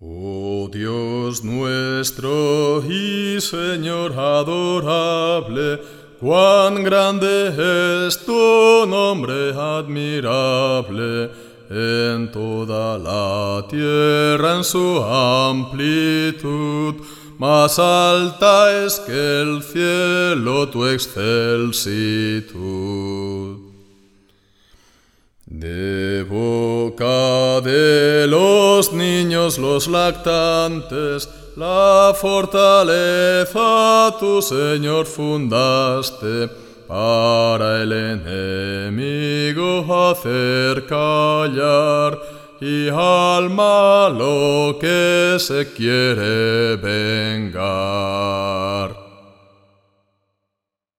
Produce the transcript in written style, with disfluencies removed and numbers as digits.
Oh Dios nuestro y Señor adorable, cuán grande es tu nombre admirable, en toda la tierra en su amplitud, más alta es que el cielo tu excelsitud. De boca de los niños los lactantes, la fortaleza tu Señor fundaste, para el enemigo hacer callar, y al malo que se quiere vengar.